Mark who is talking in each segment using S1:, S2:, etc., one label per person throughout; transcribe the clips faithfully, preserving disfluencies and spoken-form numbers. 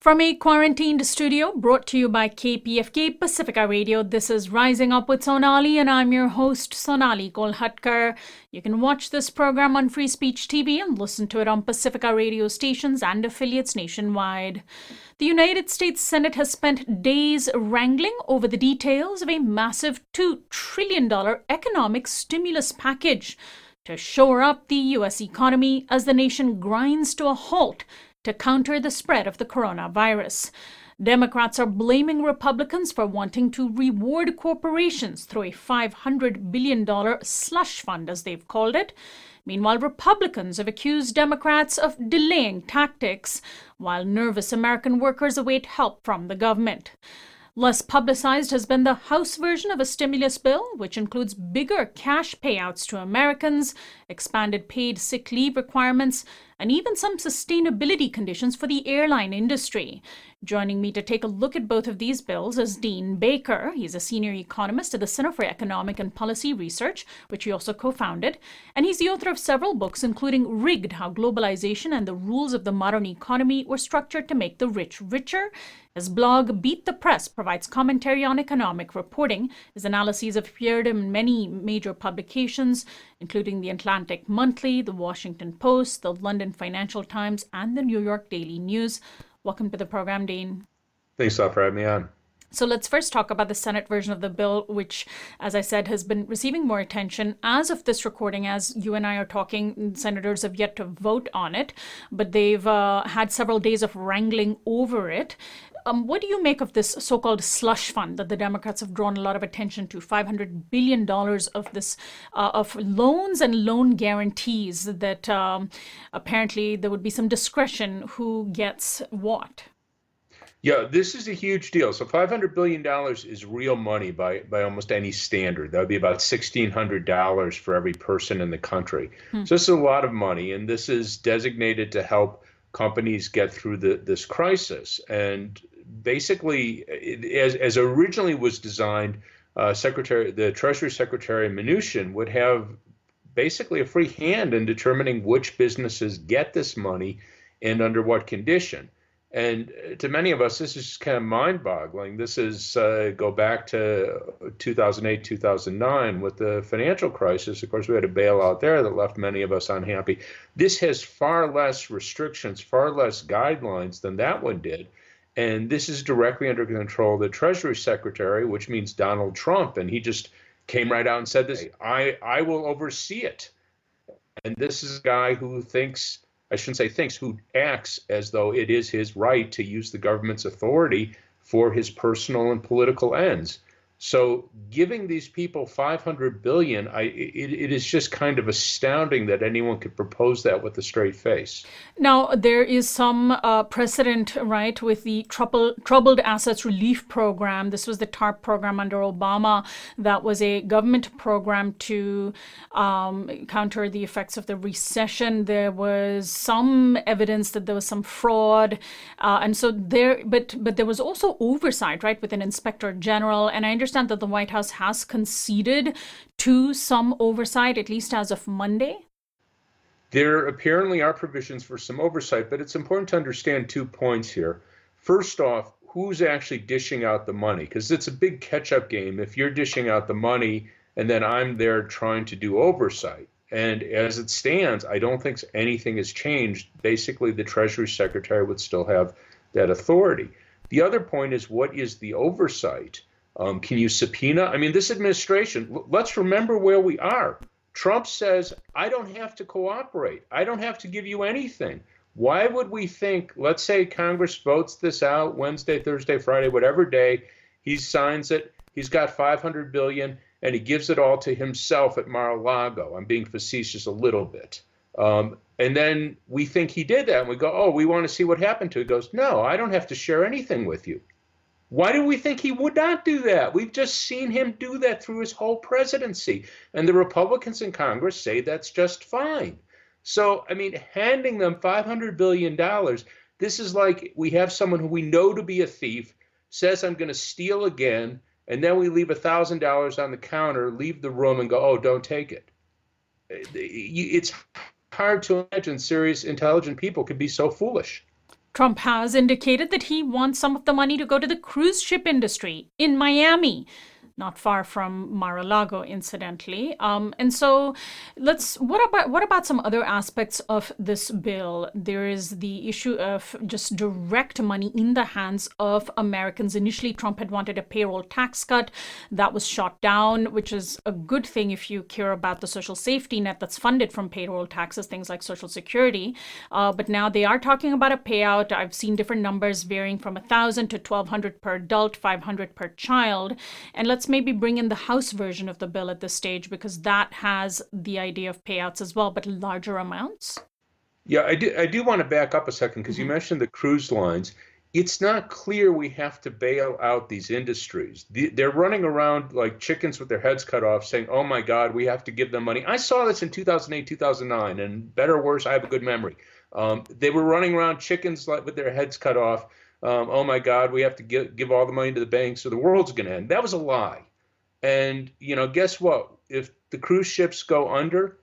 S1: From a quarantined studio brought to you by K P F K Pacifica Radio, this is Rising Up with Sonali, and I'm your host, Sonali Kolhatkar. You can watch this program on Free Speech T V and listen to it on Pacifica Radio stations and affiliates nationwide. The United States Senate has spent days wrangling over the details of a massive two trillion dollars economic stimulus package to shore up the U S economy as the nation grinds to a halt to counter the spread of the coronavirus. Democrats are blaming Republicans for wanting to reward corporations through a five hundred billion dollars slush fund, as they've called it. Meanwhile, Republicans have accused Democrats of delaying tactics, while nervous American workers await help from the government. Less publicized has been the House version of a stimulus bill, which includes bigger cash payouts to Americans, expanded paid sick leave requirements, and even some sustainability conditions for the airline industry. Joining me to take a look at both of these bills is Dean Baker. He's a senior economist at the Center for Economic and Policy Research, which he also co-founded. And he's the author of several books, including Rigged: How Globalization and the Rules of the Modern Economy Were Structured to Make the Rich Richer. His blog, Beat the Press, provides commentary on economic reporting. His analyses have appeared in many major publications, including the Atlantic Monthly, the Washington Post, the London Financial Times, and the New York Daily News. Welcome to the program, Dean.
S2: Thanks a lot for having me on.
S1: So let's first talk about the Senate version of the bill, which, as I said, has been receiving more attention. As of this recording, as you and I are talking, senators have yet to vote on it, but they've uh, had several days of wrangling over it. Um, what do you make of this so-called slush fund that the Democrats have drawn a lot of attention to? five hundred billion dollars of this uh, of loans and loan guarantees that um, apparently there would be some discretion who gets what.
S2: Yeah, this is a huge deal. So five hundred billion dollars is real money by, by almost any standard. That would be about one thousand six hundred dollars for every person in the country. Hmm. So this is a lot of money, and this is designated to help companies get through the, this crisis. And basically, as, as originally was designed, uh, Secretary, the Treasury Secretary Mnuchin would have basically a free hand in determining which businesses get this money and under what condition. And to many of us, this is kind of mind-boggling. This is uh, go back to two thousand eight, two thousand nine with the financial crisis. Of course, we had a bailout there that left many of us unhappy. This has far less restrictions, far less guidelines than that one did. And this is directly under control of the Treasury Secretary, which means Donald Trump. And he just came right out and said this, I, I will oversee it. And this is a guy who thinks, I shouldn't say thinks, who acts as though it is his right to use the government's authority for his personal and political ends. So giving these people five hundred billion dollars, I, it, it is just kind of astounding that anyone could propose that with a straight face.
S1: Now, there is some uh, precedent, right, with the trouble, Troubled Assets Relief Program. This was the TARP program under Obama. That was a government program to um, counter the effects of the recession. There was some evidence that there was some fraud. Uh, and so there, but, but there was also oversight, right, with an inspector general. And I understand that the White House has conceded to some oversight, at least as of Monday.
S2: There apparently are provisions for some oversight, but it's important to understand two points here. First off, who's actually dishing out the money? Because it's a big catch-up game if you're dishing out the money and then I'm there trying to do oversight. And as it stands, I don't think anything has changed. Basically, the Treasury Secretary would still have that authority. The other point is, what is the oversight? Um, can you subpoena? I mean, this administration, let's remember where we are. Trump says, I don't have to cooperate. I don't have to give you anything. Why would we think, let's say Congress votes this out Wednesday, Thursday, Friday, whatever day, he signs it, he's got five hundred billion dollars, and he gives it all to himself at Mar-a-Lago. I'm being facetious a little bit. Um, and then we think he did that, and we go, oh, we want to see what happened to it. He goes, no, I don't have to share anything with you. Why do we think he would not do that? We've just seen him do that through his whole presidency. And the Republicans in Congress say that's just fine. So, I mean, handing them five hundred billion dollars, this is like we have someone who we know to be a thief, says, I'm going to steal again, and then we leave one thousand dollars on the counter, leave the room, and go, oh, don't take it. It's hard to imagine serious, intelligent people could be so foolish.
S1: Trump has indicated that he wants some of the money to go to the cruise ship industry in Miami, not far from Mar-a-Lago, incidentally. Um, and so let's, what about what about some other aspects of this bill? There is the issue of just direct money in the hands of Americans. Initially, Trump had wanted a payroll tax cut. That was shot down, which is a good thing if you care about the social safety net that's funded from payroll taxes, things like Social Security. Uh, but now they are talking about a payout. I've seen different numbers varying from one thousand to twelve hundred per adult, five hundred per child. And let's maybe bring in the House version of the bill at this stage, because that has the idea of payouts as well, but larger amounts.
S2: Yeah, I do, I do want to back up a second, because mm-hmm. you mentioned the cruise lines. It's not clear we have to bail out these industries. They're running around like chickens with their heads cut off saying, oh my God, we have to give them money. I saw this in two thousand eight, two thousand nine, and better or worse, I have a good memory. Um, they were running around chickens like with their heads cut off. Um, oh my God, we have to give, give all the money to the banks or the world's going to end. That was a lie. And, you know, guess what? If the cruise ships go under,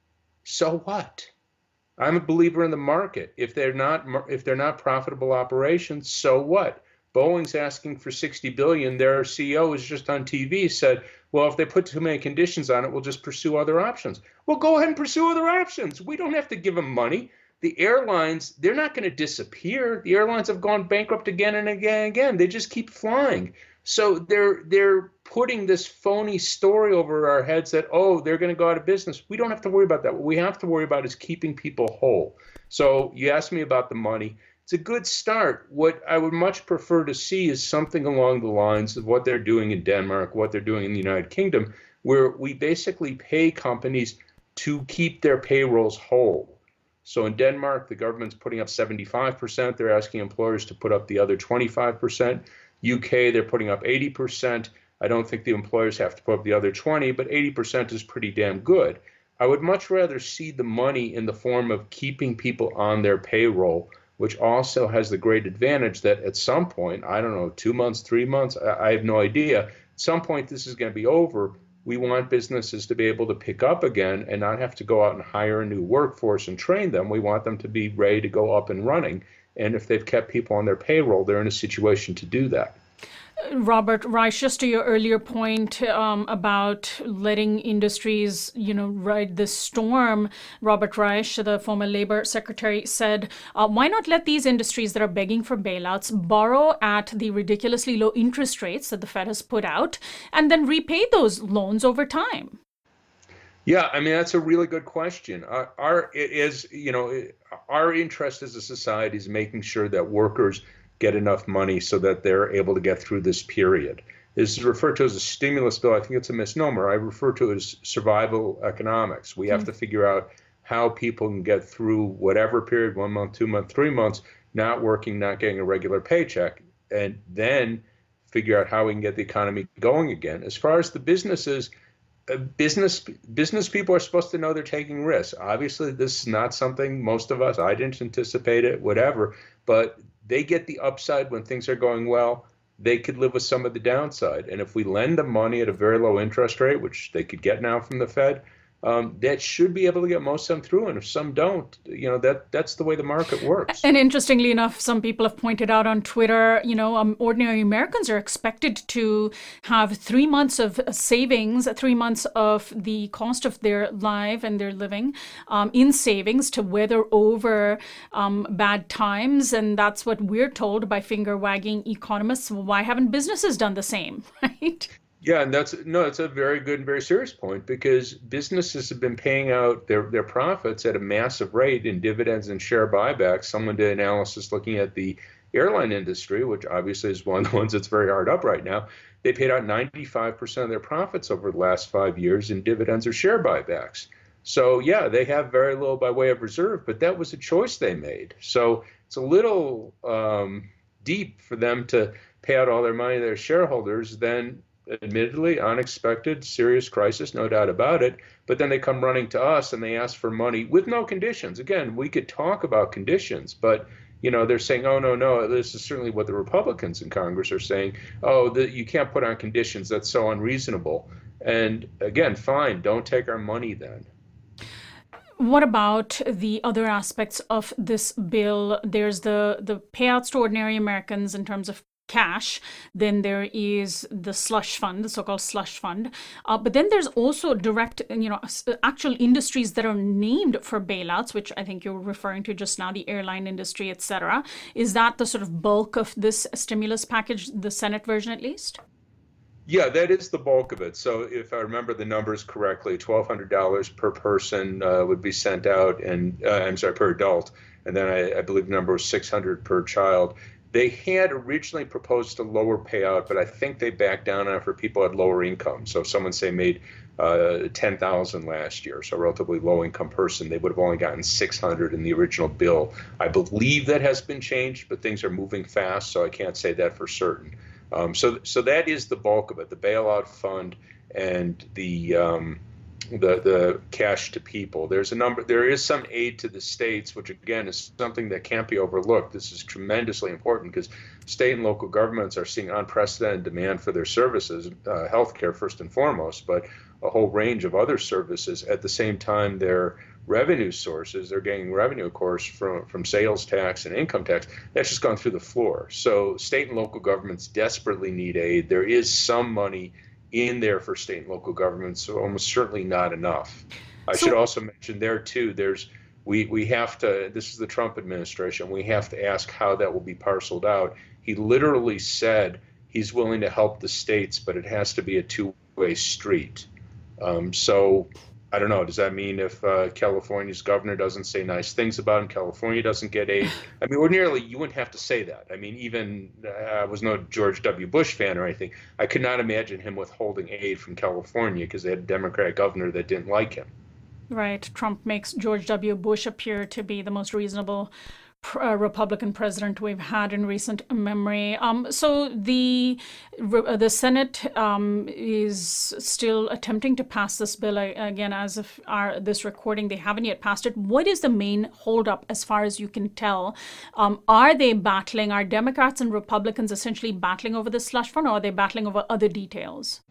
S2: so what? I'm a believer in the market. If they're not, if they're not profitable operations, so what? Boeing's asking for sixty billion dollars. Their C E O was just on T V, said, well, if they put too many conditions on it, we'll just pursue other options. Well, go ahead and pursue other options. We don't have to give them money. The airlines, they're not going to disappear. The airlines have gone bankrupt again and again and again. They just keep flying. So they're they're putting this phony story over our heads that, oh, they're going to go out of business. We don't have to worry about that. What we have to worry about is keeping people whole. So you asked me about the money. It's a good start. What I would much prefer to see is something along the lines of what they're doing in Denmark, what they're doing in the United Kingdom, where we basically pay companies to keep their payrolls whole. So in Denmark, the government's putting up seventy-five percent. They're asking employers to put up the other twenty-five percent. U K, they're putting up eighty percent. I don't think the employers have to put up the other twenty, but eighty percent is pretty damn good. I would much rather see the money in the form of keeping people on their payroll, which also has the great advantage that at some point, I don't know, two months, three months, I have no idea. At some point, this is going to be over. We want businesses to be able to pick up again and not have to go out and hire a new workforce and train them. We want them to be ready to go up and running. And if they've kept people on their payroll, they're in a situation to do that.
S1: Robert Reich, just to your earlier point um, about letting industries, you know, ride the storm, Robert Reich, the former Labor Secretary, said, uh, why not let these industries that are begging for bailouts borrow at the ridiculously low interest rates that the Fed has put out and then repay those loans over time?
S2: Yeah, I mean, that's a really good question. Our, our it is, you know, our interest as a society is making sure that workers get enough money so that they're able to get through this period. This is referred to as a stimulus bill. I think it's a misnomer. I refer to it as survival economics. We have mm-hmm. to figure out how people can get through whatever period, one month, two months, three months, not working, not getting a regular paycheck, and then figure out how we can get the economy going again. As far as the businesses, uh, business business people are supposed to know they're taking risks. Obviously, this is not something most of us, I didn't anticipate it, whatever, but they get the upside when things are going well. They could live with some of the downside. And if we lend them money at a very low interest rate, which they could get now from the Fed, um, that should be able to get most of them through. And if some don't, you know, that that's the way the market works.
S1: And interestingly enough, some people have pointed out on Twitter, you know, um, ordinary Americans are expected to have three months of savings, three months of the cost of their life and their living um, in savings to weather over um, bad times. And that's what we're told by finger-wagging economists. Well, why haven't businesses done the same, right?
S2: Yeah, and that's no, it's a very good and very serious point, because businesses have been paying out their, their profits at a massive rate in dividends and share buybacks. Someone did analysis looking at the airline industry, which obviously is one of the ones that's very hard up right now. They paid out ninety-five percent of their profits over the last five years in dividends or share buybacks. So yeah, they have very little by way of reserve, but that was a choice they made. So it's a little um, deep for them to pay out all their money to their shareholders. Then admittedly, unexpected, serious crisis, no doubt about it. But then they come running to us and they ask for money with no conditions. Again, we could talk about conditions, but you know, they're saying, oh, no, no, this is certainly what the Republicans in Congress are saying. Oh, the, you can't put on conditions. That's so unreasonable. And again, fine, don't take our money then.
S1: What about the other aspects of this bill? There's the, the payouts to ordinary Americans in terms of cash. Then there is the slush fund, the so-called slush fund. Uh, but then there's also direct, you know, actual industries that are named for bailouts, which I think you're referring to just now, the airline industry, et cetera. Is that the sort of bulk of this stimulus package, the Senate version at least?
S2: Yeah, that is the bulk of it. So if I remember the numbers correctly, twelve hundred dollars per person uh, would be sent out, and uh, I'm sorry, per adult. And then I, I believe the number was six hundred per child. They had originally proposed a lower payout, but I think they backed down on it for people at lower income. So if someone, say, made uh, ten thousand dollars last year, so a relatively low income person, they would have only gotten six hundred dollars in the original bill. I believe that has been changed, but things are moving fast, so I can't say that for certain. Um, so, so that is the bulk of it: the bailout fund and the um, the the cash to people. There's a number. There is some aid to the states, which again is something that can't be overlooked. This is tremendously important because state and local governments are seeing unprecedented demand for their services, uh, healthcare first and foremost, but a whole range of other services. At the same time, their revenue sources, they're getting revenue, of course, from, from sales tax and income tax. That's just gone through the floor. So state and local governments desperately need aid. There is some money in there for state and local governments, so almost certainly not enough. I so, should also mention there, too, there's we, we have to, this is the Trump administration, we have to ask how that will be parceled out. He literally said he's willing to help the states, but it has to be a two-way street. Um, so I don't know. Does that mean if uh, California's governor doesn't say nice things about him, California doesn't get aid? I mean, ordinarily, you wouldn't have to say that. I mean, even uh, I was no George W. Bush fan or anything. I could not imagine him withholding aid from California because they had a Democratic governor that didn't like him.
S1: Right. Trump makes George W. Bush appear to be the most reasonable Uh, Republican president we've had in recent memory. Um, so the uh, the Senate um, is still attempting to pass this bill. Again, as of our, this recording, they haven't yet passed it. What is the main holdup as far as you can tell? Um, are they battling, are Democrats and Republicans essentially battling over the slush fund, or are they battling over other details?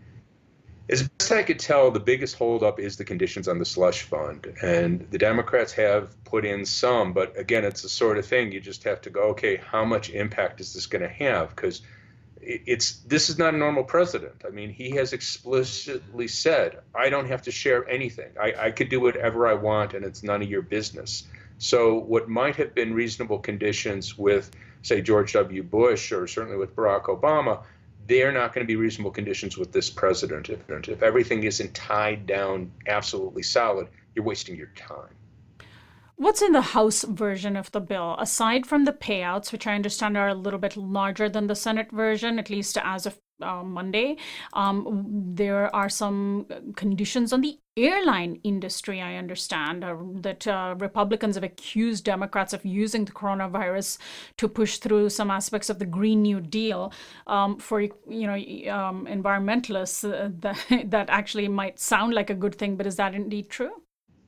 S2: As best I could tell, the biggest holdup is the conditions on the slush fund. And the Democrats have put in some, but again, it's the sort of thing you just have to go, okay, how much impact is this going to have? Because it's this is not a normal president. I mean, he has explicitly said, I don't have to share anything. I, I could do whatever I want, and it's none of your business. So what might have been reasonable conditions with, say, George W. Bush, or certainly with Barack Obama, they're not going to be reasonable conditions with this president. If, if everything isn't tied down absolutely solid, you're wasting your time.
S1: What's in the House version of the bill? Aside from the payouts, which I understand are a little bit larger than the Senate version, at least as of uh, Monday, um, there are some conditions on the airline industry, I understand, uh, that uh, Republicans have accused Democrats of using the coronavirus to push through some aspects of the Green New Deal um, for, you know, um, environmentalists. Uh, that, that actually might sound like a good thing, but is that indeed true?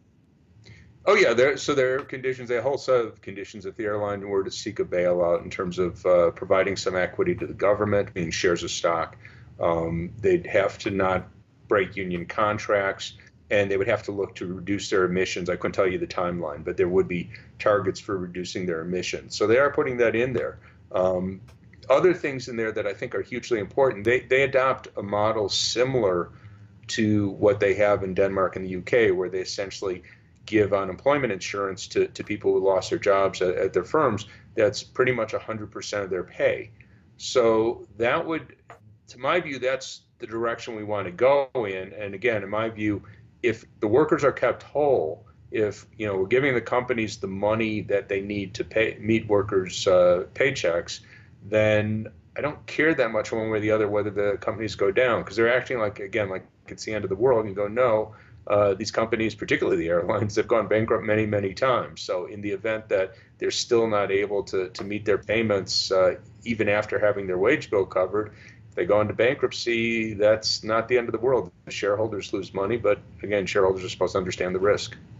S2: Oh, yeah. There, so there are conditions, a whole set of conditions if the airline were to seek a bailout in terms of uh, providing some equity to the government, meaning shares of stock. Um, they'd have to not break union contracts, and they would have to look to reduce their emissions. I couldn't tell you the timeline, but there would be targets for reducing their emissions. So they are putting that in there. Um, other things in there that I think are hugely important, they, they adopt a model similar to what they have in Denmark and the U K, where they essentially give unemployment insurance to, to people who lost their jobs at, at their firms. That's pretty much one hundred percent of their pay. So that would, to my view, that's the direction we want to go in. And again, in my view, if the workers are kept whole, if you know we're giving the companies the money that they need to pay meet workers' uh, paychecks, then I don't care that much one way or the other whether the companies go down, because they're acting like, again, like it's the end of the world. And you go, no. Uh, these companies, particularly the airlines, have gone bankrupt many, many times. So in the event that they're still not able to, to meet their payments, uh, even after having their wage bill covered, if they go into bankruptcy, that's not the end of the world. The shareholders lose money, but again, shareholders are supposed to understand the risk.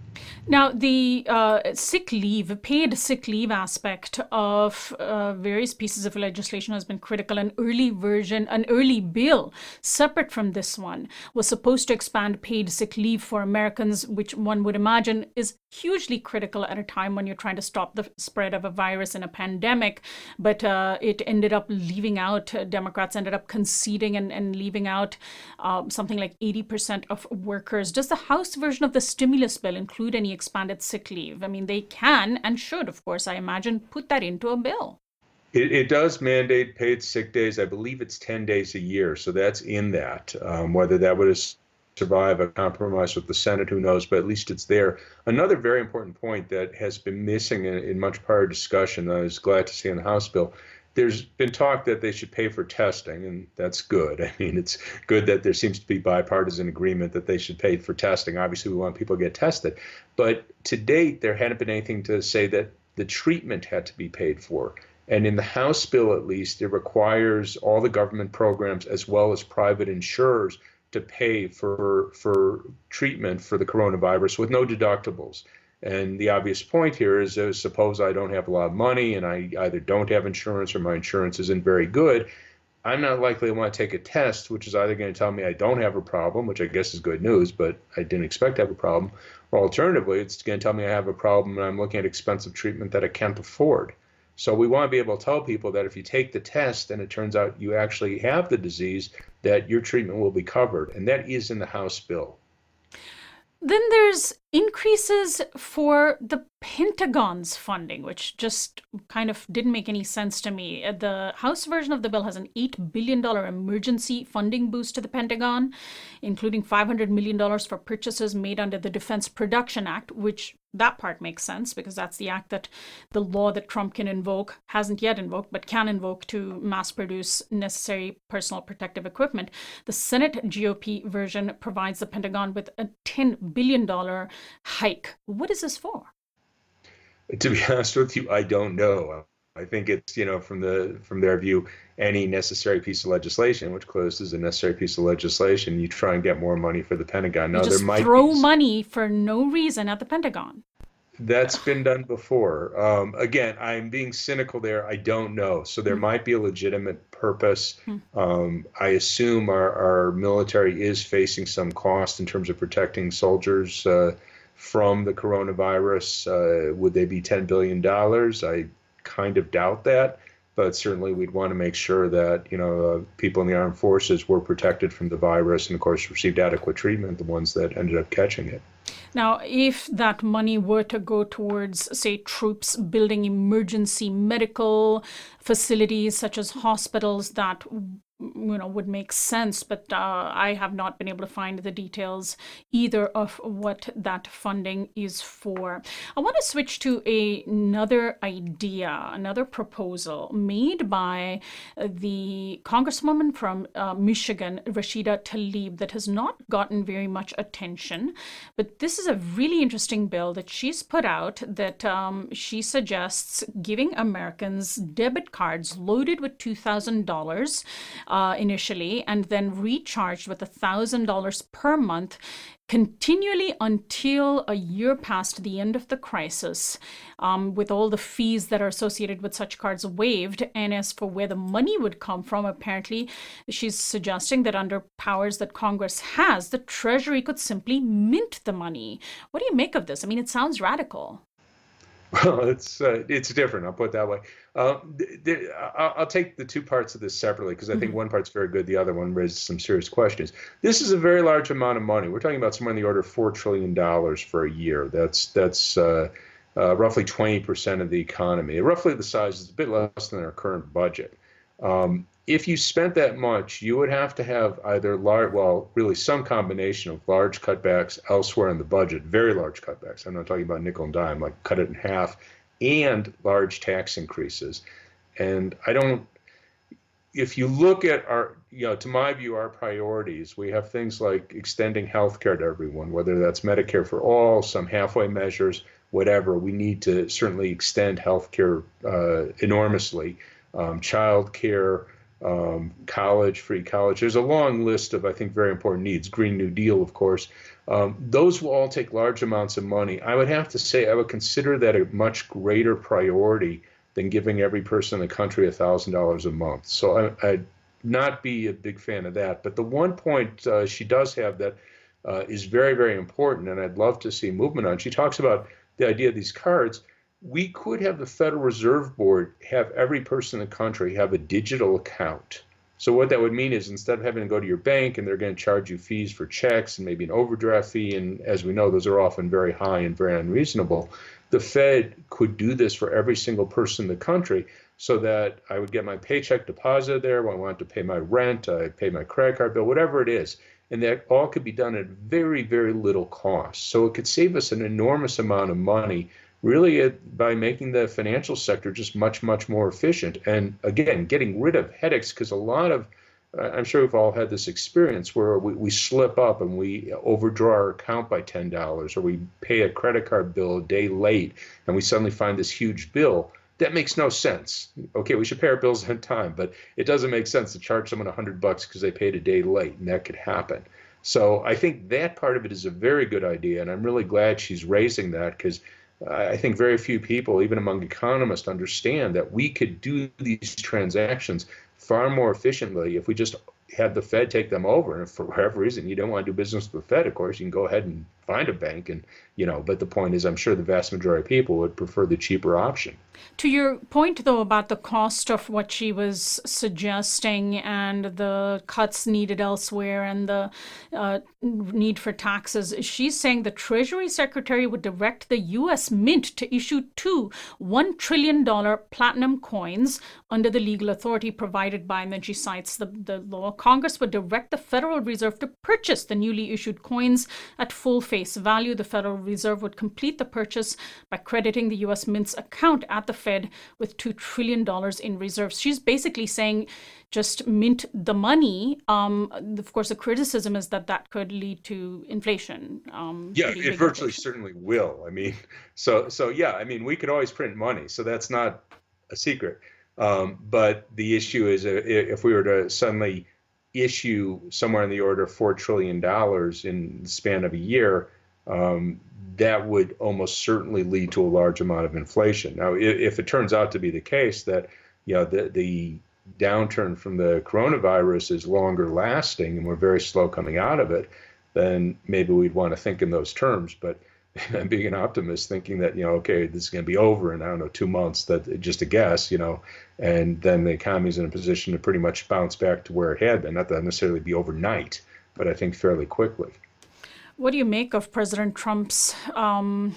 S1: Now, the uh, sick leave, paid sick leave aspect of uh, various pieces of legislation has been critical. An early version, an early bill separate from this one was supposed to expand paid sick leave for Americans, which one would imagine is hugely critical at a time when you're trying to stop the spread of a virus in a pandemic. But uh, it ended up leaving out, uh, Democrats ended up conceding and, and leaving out uh, something like eighty percent of workers. Does the House version of the stimulus bill include any expanded sick leave? I mean, they can and should, of course, I imagine, put that into a bill.
S2: It, it does mandate paid sick days. I believe it's ten days a year. So that's in that. Um, whether that would survive a compromise with the Senate, who knows, but at least it's there. Another very important point that has been missing in, in much prior discussion, that I was glad to see in the House bill. There's been talk that they should pay for testing, and that's good. I mean, it's good that there seems to be bipartisan agreement that they should pay for testing. Obviously, we want people to get tested. But to date, there hadn't been anything to say that the treatment had to be paid for. And in the House bill, at least, it requires all the government programs as well as private insurers to pay for, for treatment for the coronavirus with no deductibles. And the obvious point here is, uh, suppose I don't have a lot of money and I either don't have insurance or my insurance isn't very good. I'm not likely to want to take a test, which is either going to tell me I don't have a problem, which I guess is good news, but I didn't expect to have a problem. Or alternatively, it's going to tell me I have a problem and I'm looking at expensive treatment that I can't afford. So we want to be able to tell people that if you take the test and it turns out you actually have the disease, that your treatment will be covered. And that is in the House bill.
S1: Then there's increases for the Pentagon's funding, which just kind of didn't make any sense to me. The House version of the bill has an eight billion dollars emergency funding boost to the Pentagon, including five hundred million dollars for purchases made under the Defense Production Act, which that part makes sense because that's the act that the law that Trump can invoke, hasn't yet invoked, but can invoke to mass produce necessary personal protective equipment. The Senate G O P version provides the Pentagon with a ten billion dollars hike. What is this for?
S2: To be honest with you, I don't know. I think it's, you know, from the from their view, any necessary piece of legislation, which clearly is a necessary piece of legislation, you try and get more money for the Pentagon. Now,
S1: you just
S2: there might
S1: throw
S2: be...
S1: money for no reason at the Pentagon.
S2: That's been done before. Um, again, I'm being cynical there. I don't know. So there mm. might be a legitimate purpose. Mm. Um, I assume our, our military is facing some cost in terms of protecting soldiers uh, from the coronavirus. Uh, would they be ten billion dollars? I kind of doubt that. But certainly we'd want to make sure that, you know, uh, people in the armed forces were protected from the virus and, of course, received adequate treatment, the ones that ended up catching it.
S1: Now, if that money were to go towards, say, troops building emergency medical facilities such as hospitals, that, you know, would make sense. But uh, I have not been able to find the details either of what that funding is for. I want to switch to a, another idea, another proposal made by the Congresswoman from uh, Michigan, Rashida Tlaib, that has not gotten very much attention. But this is a really interesting bill that she's put out that um, she suggests giving Americans debit cards loaded with two thousand dollars uh, initially and then recharged with one thousand dollars per month continually until a year past the end of the crisis, um, with all the fees that are associated with such cards waived. And as for where the money would come from, apparently she's suggesting that under powers that Congress has, the Treasury could simply mint the money. What do you make of this? I mean, it sounds radical.
S2: Well, it's uh, it's different. I'll put it that way. Uh, th- th- I'll, I'll take the two parts of this separately because I think mm-hmm. one part's very good. The other one raises some serious questions. This is a very large amount of money. We're talking about somewhere in the order of four trillion dollars for a year. That's that's uh, uh, roughly twenty percent of the economy. Roughly the size is a bit less than our current budget. Um, if you spent that much, you would have to have either large, well, really some combination of large cutbacks elsewhere in the budget, very large cutbacks. I'm not talking about nickel and dime, like cut it in half, and large tax increases. And I don't, if you look at our, you know, to my view, our priorities, we have things like extending health care to everyone, whether that's Medicare for all, some halfway measures, whatever. We need to certainly extend health care uh, enormously. Um, child care, um, college, free college. There's a long list of, I think, very important needs. Green New Deal, of course. Um, those will all take large amounts of money. I would have to say I would consider that a much greater priority than giving every person in the country one thousand dollars a month. So I, I'd not be a big fan of that. But the one point uh, she does have that uh, is very, very important, and I'd love to see movement on. She talks about the idea of these cards. We could have the Federal Reserve Board have every person in the country have a digital account. So what that would mean is instead of having to go to your bank and they're going to charge you fees for checks and maybe an overdraft fee, and as we know, those are often very high and very unreasonable, the Fed could do this for every single person in the country so that I would get my paycheck deposited there when I wanted to pay my rent, I pay my credit card bill, whatever it is. And that all could be done at very, very little cost. So it could save us an enormous amount of money, really it, by making the financial sector just much, much more efficient. And again, getting rid of headaches, because a lot of, uh, I'm sure we've all had this experience where we, we slip up and we overdraw our account by ten dollars, or we pay a credit card bill a day late and we suddenly find this huge bill. That makes no sense. Okay, we should pay our bills on time, but it doesn't make sense to charge someone a hundred bucks because they paid a day late, and that could happen. So I think that part of it is a very good idea, and I'm really glad she's raising that, because I think very few people, even among economists, understand that we could do these transactions far more efficiently if we just had the Fed take them over. And if for whatever reason you don't want to do business with the Fed, of course, you can go ahead and find a bank. And, you know, but the point is, I'm sure the vast majority of people would prefer the cheaper option.
S1: To your point, though, about the cost of what she was suggesting and the cuts needed elsewhere and the uh, need for taxes, she's saying the Treasury Secretary would direct the U S Mint to issue two one trillion dollars platinum coins under the legal authority provided by, and then she cites the, the law. Congress would direct the Federal Reserve to purchase the newly issued coins at full face value. The Federal Reserve would complete the purchase by crediting the U S Mint's account at the Fed with two trillion dollars in reserves. She's basically saying just mint the money. Um, of course, the criticism is that that could lead to inflation. Um,
S2: yeah, it virtually inflation. certainly will. I mean, so so yeah, I mean, we could always print money, so that's not a secret. Um, but the issue is uh, if we were to suddenly issue somewhere in the order of four trillion dollars in the span of a year, um, that would almost certainly lead to a large amount of inflation. Now, if, if it turns out to be the case that, you know, the, the downturn from the coronavirus is longer lasting and we're very slow coming out of it, then maybe we'd want to think in those terms. But I'm being an optimist, thinking that, you know, okay, this is going to be over in, I don't know, two months, that just a guess, you know, and then the economy's in a position to pretty much bounce back to where it had been. Not that necessarily be overnight, but I think fairly quickly.
S1: What do you make of President Trump's um,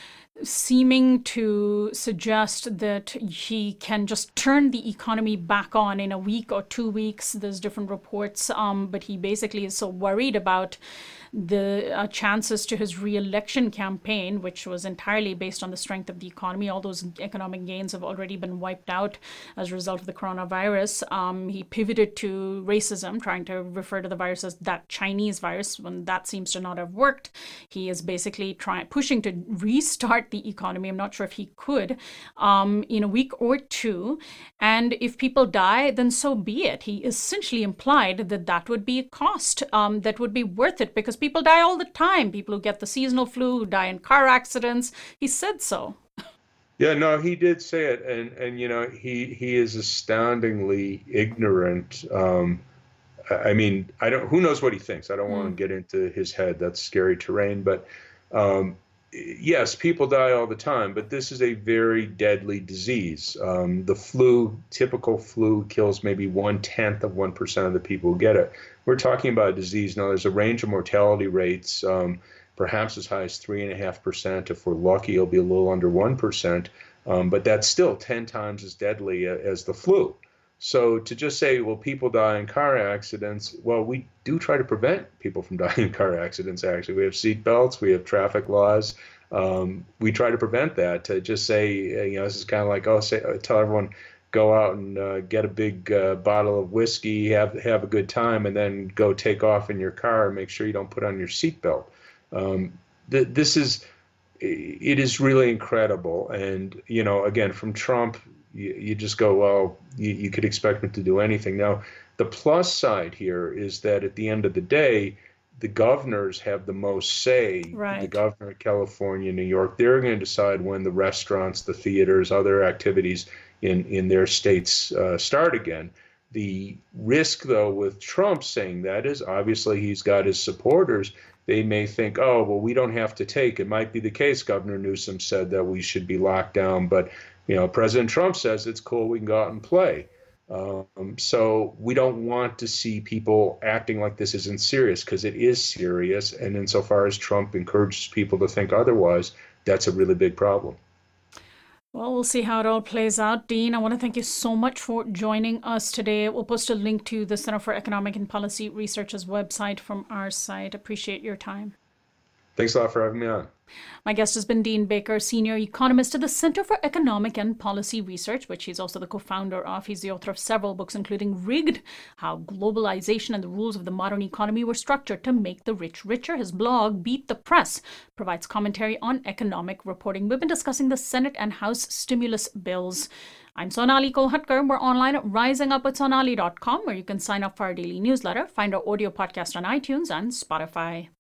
S1: seeming to suggest that he can just turn the economy back on in a week or two weeks? There's different reports, um, but he basically is so worried about the uh, chances to his re-election campaign, which was entirely based on the strength of the economy. All those economic gains have already been wiped out as a result of the coronavirus. Um, he pivoted to racism, trying to refer to the virus as that Chinese virus, when that seems to not have worked. He is basically trying, pushing to restart the economy. I'm not sure if he could um, in a week or two. And if people die, then so be it. He essentially implied that that would be a cost um, that would be worth it, because people die all the time. People who get the seasonal flu, who die in car accidents. He said so.
S2: Yeah, no, he did say it. And, and you know, he, he is astoundingly ignorant. Um, I mean, I don't, who knows what he thinks? I don't mm. want to get into his head. That's scary terrain. But um, yes, people die all the time, but this is a very deadly disease. Um, the flu, typical flu, kills maybe one tenth of one percent of the people who get it. We're talking about a disease. Now, there's a range of mortality rates, um, perhaps as high as three and a half percent. If we're lucky, it'll be a little under one percent. Um, but that's still ten times as deadly as the flu. So to just say, well, people die in car accidents, well, we do try to prevent people from dying in car accidents, actually. We have seat belts, we have traffic laws. Um, we try to prevent that. To just say, you know, this is kind of like, oh, say, tell everyone, go out and uh, get a big uh, bottle of whiskey, have have a good time, and then go take off in your car and make sure you don't put on your seatbelt. Um, th- this is, it is really incredible. And, you know, again, from Trump, you, you just go, well, you, you could expect them to do anything. Now, the plus side here is that at the end of the day, the governors have the most say.
S1: Right.
S2: The governor of California, New York, they're going to decide when the restaurants, the theaters, other activities in, in their states uh, start again. The risk, though, with Trump saying that is obviously he's got his supporters. They may think, oh, well, we don't have to take. It might be the case. Governor Newsom said that we should be locked down. But, you know, President Trump says it's cool. We can go out and play. Um, so we don't want to see people acting like this isn't serious, because it is serious. And insofar as Trump encourages people to think otherwise, that's a really big problem.
S1: Well, we'll see how it all plays out. Dean, I want to thank you so much for joining us today. We'll post a link to the Center for Economic and Policy Research's website from our site. Appreciate your time.
S2: Thanks a lot for having me on.
S1: My guest has been Dean Baker, Senior Economist at the Center for Economic and Policy Research, which he's also the co-founder of. He's the author of several books, including Rigged, How Globalization and the Rules of the Modern Economy Were Structured to Make the Rich Richer. His blog, Beat the Press, provides commentary on economic reporting. We've been discussing the Senate and House stimulus bills. I'm Sonali Kolhatkar. We're online at rising up with sonali dot com, where you can sign up for our daily newsletter, find our audio podcast on iTunes and Spotify.